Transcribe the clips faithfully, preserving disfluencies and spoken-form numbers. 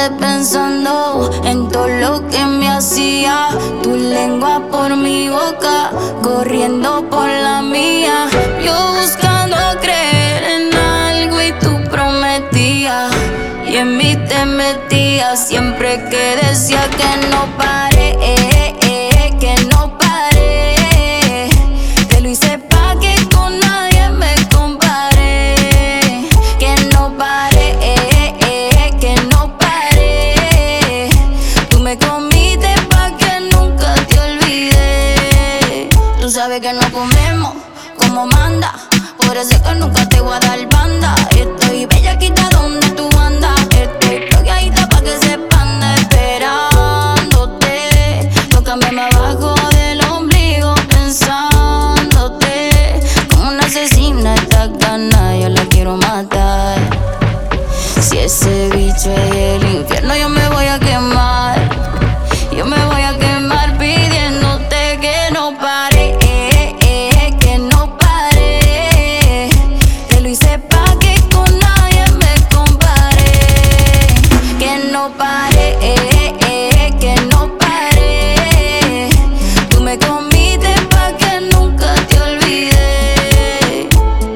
desperté pensando en todo lo que me hacía. Tu lengua por mi boca, corriendo por la mía. Yo buscando creer en algo y tú prometías, y en mí te metías siempre que decía que no pare, eh, eh, que no pare. Te lo hice pa' que con nadie me compare. Que no pare, eh, eh, que no pare. Tú me comiste pa' que nunca te olvidé. Tú sabes que no comemos como manda, por eso es que nunca te voy a dar banda. Estoy bellaquita donde tú andas. Estoy bloqueadita pa' que se expanda, esperándote. Tócame más abajo del ombligo, pensándote. Como una asesina esta gana, yo la quiero matar. Si ese bicho es el infierno, yo me voy a quemar. Yo me voy a quemar pidiéndote que no pare, eh, eh, que no pare. Te lo hice pa' que con nadie me compare. Que no pare, eh, eh, que no pare. Tú me comiste pa' que nunca te olvidé.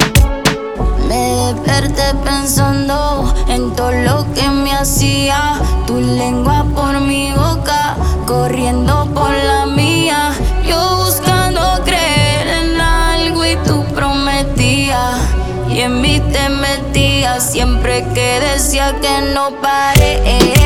Me desperté pensando en todo lo que me hacía. Tu lengua por mi boca, corriendo por la mía. Yo buscando creer en algo y tú prometías, y en mí te metías siempre que decía que no pare, eh.